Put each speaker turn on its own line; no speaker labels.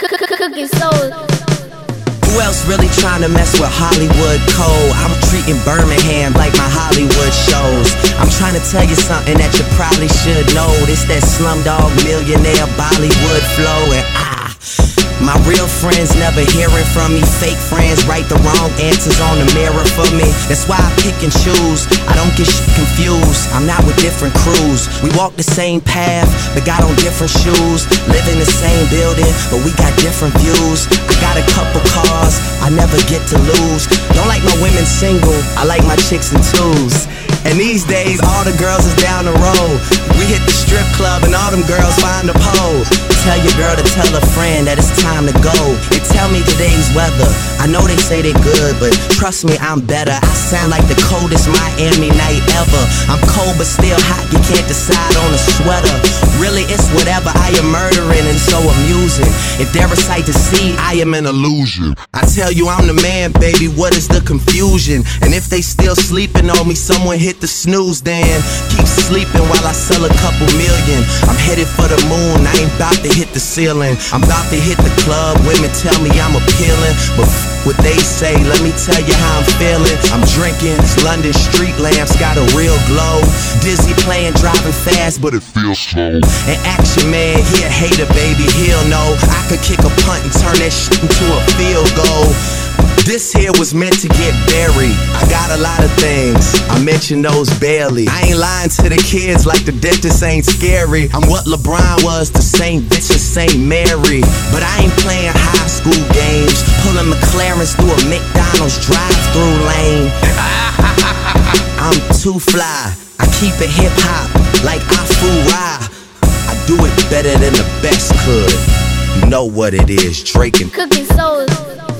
Cooking soul.
Who else really trying to mess with Hollywood Cole? I'm treating Birmingham like my Hollywood shows. I'm trying to tell you something that you probably should know. This that Slumdog Millionaire Bollywood flow. And my real friends never hearing from me. Fake friends write the wrong answers on the mirror for me. That's why I pick and choose. I don't get shit confused. I'm not with different crews. We walk the same path, but got on different shoes. Live in the same building, but we got different views. I got a couple cars, I never get to lose. Don't like my women single, I like my chicks in twos. And these days, all the girls is down the road. We hit the strip club and all them girls find a pole. Tell your girl to tell a friend that it's time to go. They tell me today's weather, I know they say they good, but trust me, I'm better. I sound like the coldest Miami night ever. I'm cold but still hot, you can't decide on a sweater. Really, it's whatever, I am murdering and so amusing. If they're a sight to see, I am an illusion. I tell you I'm the man, baby, what is the confusion? And if they still sleeping on me, someone hit the snooze then. Keep sleeping while I sell a couple million. I'm headed for the moon, I ain't about to hit the ceiling. I'm about to hit the club, women tell me I'm appealing. But what they say, let me tell you how I'm feeling. I'm drinking, London street lamps got a real glow. Dizzy playing, driving fast, but it feels slow. And Action Man, he a hater, baby, he'll know. I could kick a punt and turn that shit into a field goal. This here was meant to get buried. I got a lot of things, I mention those barely. I ain't lying to the kids like the dentist ain't scary. I'm what LeBron was to St. Vincent, St. Mary. But I ain't playing high school games, pulling McLarens through a McDonald's drive-through lane. I'm too fly, I keep it hip-hop like Afu-Ra. I do it better than the best could. You know what it is, Drake and
Cooking soul.